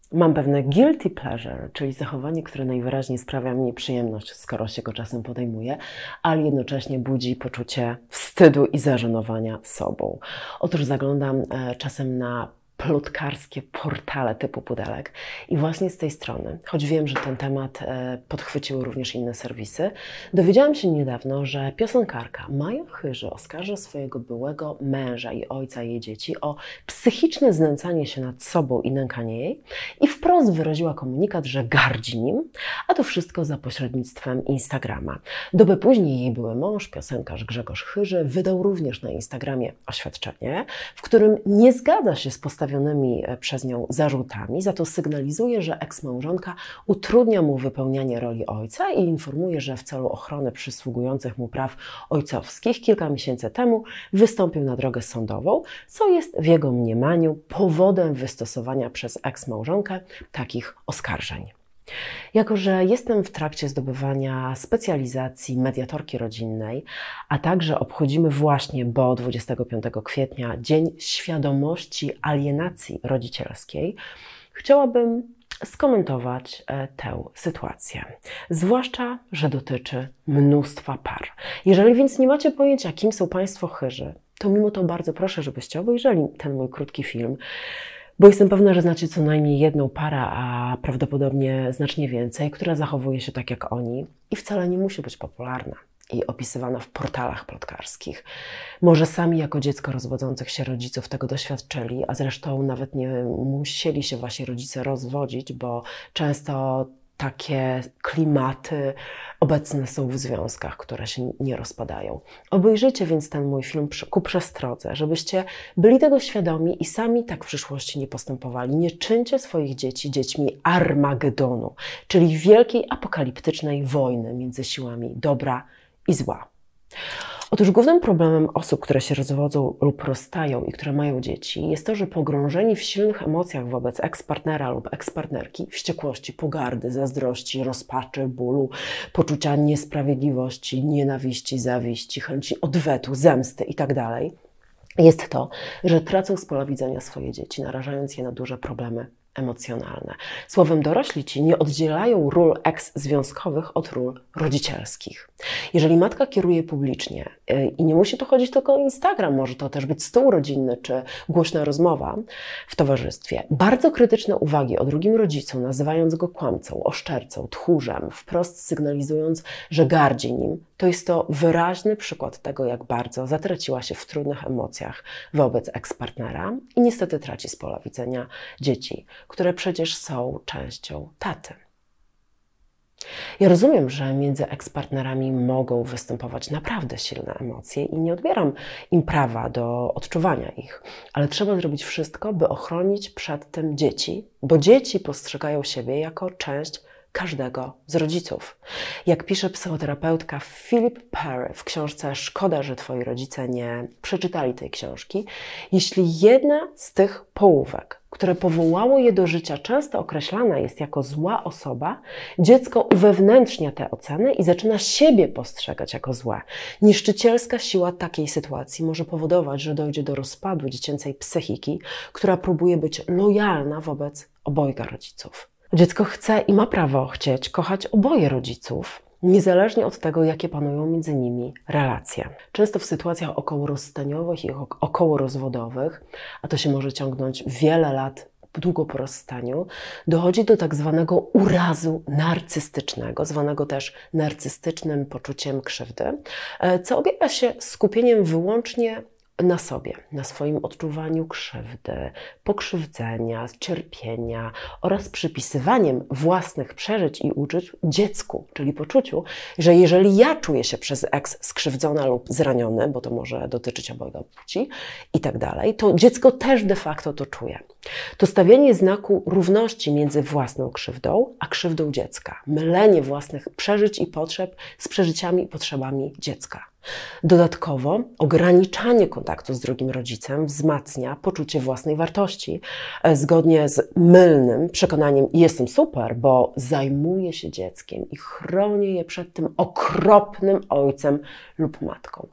Mam pewne guilty pleasure, czyli zachowanie, które najwyraźniej sprawia mi przyjemność, skoro się go czasem podejmuje, ale jednocześnie budzi poczucie wstydu i zażenowania sobą. Otóż zaglądam czasem na plotkarskie portale typu Pudelek i właśnie z tej strony, choć wiem, że ten temat podchwyciły również inne serwisy, dowiedziałam się niedawno, że piosenkarka Maja Chyży oskarża swojego byłego męża i ojca jej dzieci o psychiczne znęcanie się nad sobą i nękanie jej i wprost wyraziła komunikat, że gardzi nim, a to wszystko za pośrednictwem Instagrama. Dobę później jej były mąż, piosenkarz Grzegorz Chyży, wydał również na Instagramie oświadczenie, w którym nie zgadza się z postawionymi przez nią zarzutami, za to sygnalizuje, że eksmałżonka utrudnia mu wypełnianie roli ojca i informuje, że w celu ochrony przysługujących mu praw ojcowskich kilka miesięcy temu wystąpił na drogę sądową, co jest w jego mniemaniu powodem wystosowania przez eksmałżonkę takich oskarżeń. Jako że jestem w trakcie zdobywania specjalizacji mediatorki rodzinnej, a także obchodzimy właśnie, bo 25 kwietnia, Dzień Świadomości Alienacji Rodzicielskiej, chciałabym skomentować tę sytuację. Zwłaszcza, że dotyczy mnóstwa par. Jeżeli więc nie macie pojęcia, kim są Państwo Chyży, to mimo to bardzo proszę, żebyście obejrzeli ten mój krótki film, bo jestem pewna, że znacie co najmniej jedną parę, a prawdopodobnie znacznie więcej, która zachowuje się tak jak oni i wcale nie musi być popularna i opisywana w portalach plotkarskich. Może sami jako dziecko rozwodzących się rodziców tego doświadczyli, a zresztą nawet nie musieli się wasi rodzice rozwodzić, bo często takie klimaty obecne są w związkach, które się nie rozpadają. Obejrzyjcie więc ten mój film ku przestrodze, żebyście byli tego świadomi i sami tak w przyszłości nie postępowali. Nie czyńcie swoich dzieci dziećmi Armagedonu, czyli wielkiej apokaliptycznej wojny między siłami dobra i zła. Otóż głównym problemem osób, które się rozwodzą lub rozstają i które mają dzieci, jest to, że pogrążeni w silnych emocjach wobec ekspartnera lub ekspartnerki, wściekłości, pogardy, zazdrości, rozpaczy, bólu, poczucia niesprawiedliwości, nienawiści, zawiści, chęci odwetu, zemsty itd., jest to, że tracą z pola widzenia swoje dzieci, narażając je na duże problemy emocjonalne. Słowem, dorośli ci nie oddzielają ról eks-związkowych od ról rodzicielskich. Jeżeli matka kieruje publicznie i nie musi to chodzić tylko o Instagram, może to też być stół rodzinny czy głośna rozmowa w towarzystwie, bardzo krytyczne uwagi o drugim rodzicu, nazywając go kłamcą, oszczercą, tchórzem, wprost sygnalizując, że gardzi nim, to jest to wyraźny przykład tego, jak bardzo zatraciła się w trudnych emocjach wobec ekspartnera i niestety traci z pola widzenia dzieci, które przecież są częścią taty. Ja rozumiem, że między ekspartnerami mogą występować naprawdę silne emocje i nie odbieram im prawa do odczuwania ich, ale trzeba zrobić wszystko, by ochronić przed tym dzieci, bo dzieci postrzegają siebie jako część każdego z rodziców. Jak pisze psychoterapeutka Philip Perry w książce Szkoda, że twoi rodzice nie przeczytali tej książki, jeśli jedna z tych połówek, które powołało je do życia, często określana jest jako zła osoba, dziecko uwewnętrznia te oceny i zaczyna siebie postrzegać jako złe. Niszczycielska siła takiej sytuacji może powodować, że dojdzie do rozpadu dziecięcej psychiki, która próbuje być lojalna wobec obojga rodziców. Dziecko chce i ma prawo chcieć kochać oboje rodziców, niezależnie od tego, jakie panują między nimi relacje. Często w sytuacjach okołorozstaniowych i okołorozwodowych, a to się może ciągnąć wiele lat długo po rozstaniu, dochodzi do tak zwanego urazu narcystycznego, zwanego też narcystycznym poczuciem krzywdy, co objawia się skupieniem wyłącznie na sobie, na swoim odczuwaniu krzywdy, pokrzywdzenia, cierpienia oraz przypisywaniem własnych przeżyć i uczuć dziecku, czyli poczuciu, że jeżeli ja czuję się przez eks skrzywdzona lub zraniony, bo to może dotyczyć obojga płci i tak dalej, to dziecko też de facto to czuje. To stawianie znaku równości między własną krzywdą a krzywdą dziecka, mylenie własnych przeżyć i potrzeb z przeżyciami i potrzebami dziecka. Dodatkowo ograniczanie kontaktu z drugim rodzicem wzmacnia poczucie własnej wartości, zgodnie z mylnym przekonaniem jestem super, bo zajmuję się dzieckiem i chronię je przed tym okropnym ojcem lub matką.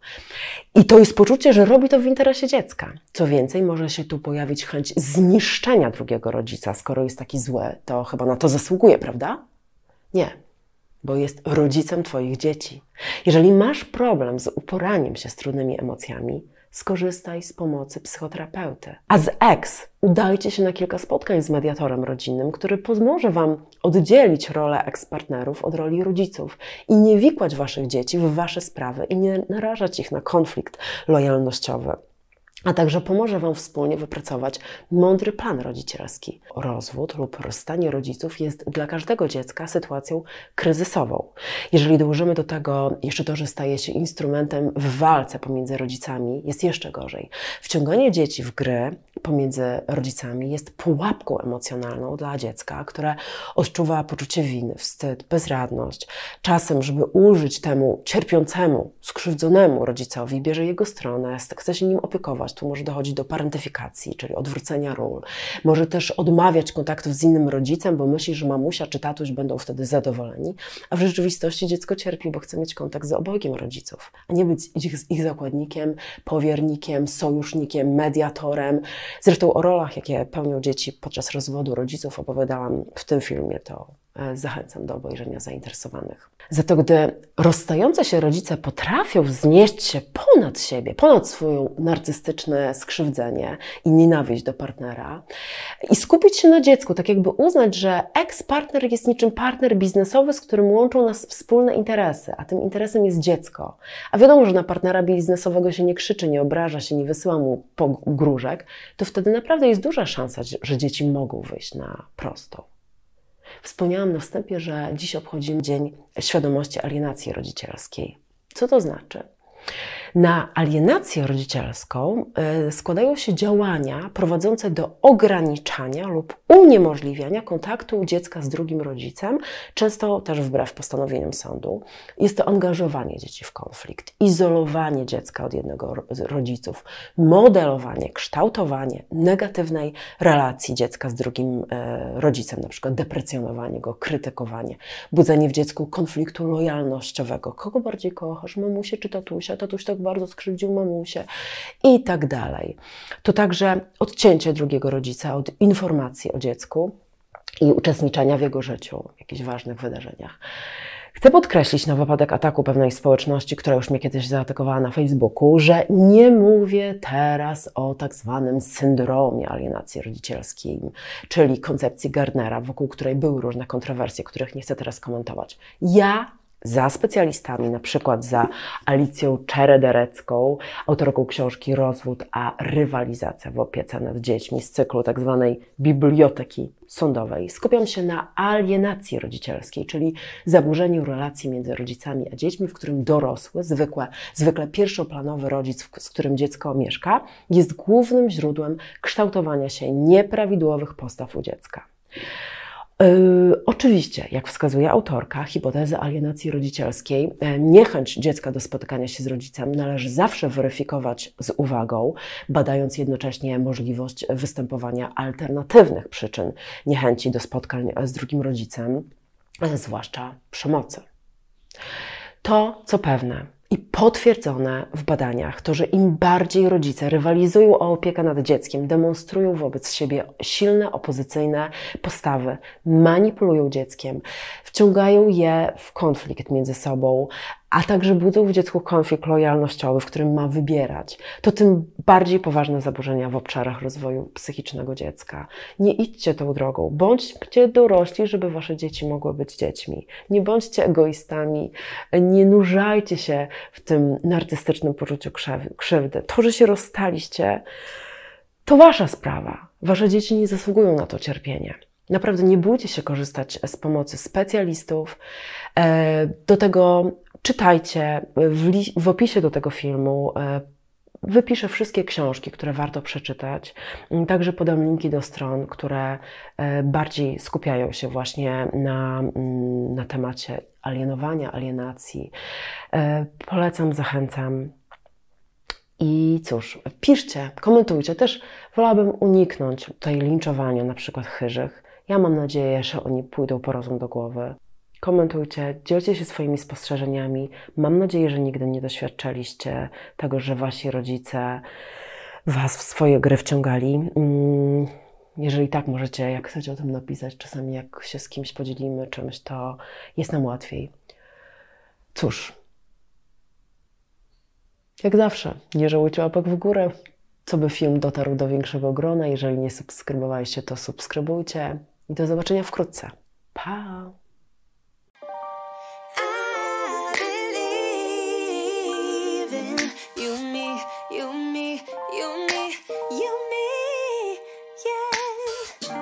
I to jest poczucie, że robi to w interesie dziecka. Co więcej, może się tu pojawić chęć zniszczenia drugiego rodzica. Skoro jest taki zły, to chyba na to zasługuje, prawda? Nie, bo jest rodzicem Twoich dzieci. Jeżeli masz problem z uporaniem się z trudnymi emocjami, skorzystaj z pomocy psychoterapeuty. A z ex udajcie się na kilka spotkań z mediatorem rodzinnym, który pomoże Wam oddzielić rolę ex-partnerów od roli rodziców i nie wikłać Waszych dzieci w Wasze sprawy i nie narażać ich na konflikt lojalnościowy. A także pomoże Wam wspólnie wypracować mądry plan rodzicielski. Rozwód lub rozstanie rodziców jest dla każdego dziecka sytuacją kryzysową. Jeżeli dołożymy do tego jeszcze to, że staje się instrumentem w walce pomiędzy rodzicami, jest jeszcze gorzej. Wciąganie dzieci w gry pomiędzy rodzicami jest pułapką emocjonalną dla dziecka, które odczuwa poczucie winy, wstyd, bezradność. Czasem, żeby ulżyć temu cierpiącemu, skrzywdzonemu rodzicowi, bierze jego stronę, chce się nim opiekować. Tu może dochodzić do parentyfikacji, czyli odwrócenia ról. Może też odmawiać kontaktów z innym rodzicem, bo myśli, że mamusia czy tatuś będą wtedy zadowoleni, a w rzeczywistości dziecko cierpi, bo chce mieć kontakt z obojgiem rodziców, a nie być ich zakładnikiem, powiernikiem, sojusznikiem, mediatorem. Zresztą o rolach, jakie pełnią dzieci podczas rozwodu rodziców, opowiadałam w tym filmie, to zachęcam do obejrzenia zainteresowanych. Za to, gdy rozstające się rodzice potrafią wznieść się ponad siebie, ponad swoje narcystyczne skrzywdzenie i nienawiść do partnera i skupić się na dziecku, tak jakby uznać, że ex-partner jest niczym partner biznesowy, z którym łączą nas wspólne interesy, a tym interesem jest dziecko. A wiadomo, że na partnera biznesowego się nie krzyczy, nie obraża się, nie wysyła mu pogróżek, to wtedy naprawdę jest duża szansa, że dzieci mogą wyjść na prostą. Wspomniałam na wstępie, że dziś obchodzimy Dzień Świadomości Alienacji Rodzicielskiej. Co to znaczy? Na alienację rodzicielską składają się działania prowadzące do ograniczania lub uniemożliwiania kontaktu dziecka z drugim rodzicem, często też wbrew postanowieniom sądu. Jest to angażowanie dzieci w konflikt, izolowanie dziecka od jednego z rodziców, modelowanie, kształtowanie negatywnej relacji dziecka z drugim rodzicem, na przykład deprecjonowanie go, krytykowanie, budzenie w dziecku konfliktu lojalnościowego. Kogo bardziej kochasz, mamusię czy tatusia? Tatuś tak bardzo skrzywdził mamusię i tak dalej. To także odcięcie drugiego rodzica od informacji o dziecku i uczestniczenia w jego życiu, w jakichś ważnych wydarzeniach. Chcę podkreślić na wypadek ataku pewnej społeczności, która już mnie kiedyś zaatakowała na Facebooku, że nie mówię teraz o tak zwanym syndromie alienacji rodzicielskiej, czyli koncepcji Gardnera, wokół której były różne kontrowersje, których nie chcę teraz komentować. Ja za specjalistami, na przykład za Alicją Czerederecką, autorką książki Rozwód a rywalizacja w opiece nad dziećmi z cyklu tak zwanej biblioteki sądowej, skupiam się na alienacji rodzicielskiej, czyli zaburzeniu relacji między rodzicami a dziećmi, w którym dorosły, zwykle pierwszoplanowy rodzic, z którym dziecko mieszka, jest głównym źródłem kształtowania się nieprawidłowych postaw u dziecka. Oczywiście, jak wskazuje autorka, hipoteza alienacji rodzicielskiej, niechęć dziecka do spotykania się z rodzicem należy zawsze weryfikować z uwagą, badając jednocześnie możliwość występowania alternatywnych przyczyn niechęci do spotkań z drugim rodzicem, zwłaszcza przemocy. To, co pewne i potwierdzone w badaniach, to, że im bardziej rodzice rywalizują o opiekę nad dzieckiem, demonstrują wobec siebie silne, opozycyjne postawy, manipulują dzieckiem, wciągają je w konflikt między sobą, a także budzą w dziecku konflikt lojalnościowy, w którym ma wybierać, to tym bardziej poważne zaburzenia w obszarach rozwoju psychicznego dziecka. Nie idźcie tą drogą. Bądźcie dorośli, żeby wasze dzieci mogły być dziećmi. Nie bądźcie egoistami. Nie nurzajcie się w tym narcystycznym poczuciu krzywdy. To, że się rozstaliście, to wasza sprawa. Wasze dzieci nie zasługują na to cierpienie. Naprawdę nie bójcie się korzystać z pomocy specjalistów. Do tego czytajcie, w opisie do tego filmu wypiszę wszystkie książki, które warto przeczytać. Także podam linki do stron, które bardziej skupiają się właśnie na temacie alienowania, alienacji. Polecam, zachęcam. I cóż, piszcie, komentujcie. Też wolałabym uniknąć tutaj linczowania na przykład chyżych. Ja mam nadzieję, że oni pójdą po rozum do głowy. Komentujcie, dzielcie się swoimi spostrzeżeniami. Mam nadzieję, że nigdy nie doświadczaliście tego, że wasi rodzice was w swoje gry wciągali. Jeżeli tak, możecie, jak chcecie o tym napisać, czasami jak się z kimś podzielimy czymś, to jest nam łatwiej. Cóż, jak zawsze, nie żałujcie łapek w górę, co by film dotarł do większego grona. Jeżeli nie subskrybowaliście, to subskrybujcie i do zobaczenia wkrótce. Pa!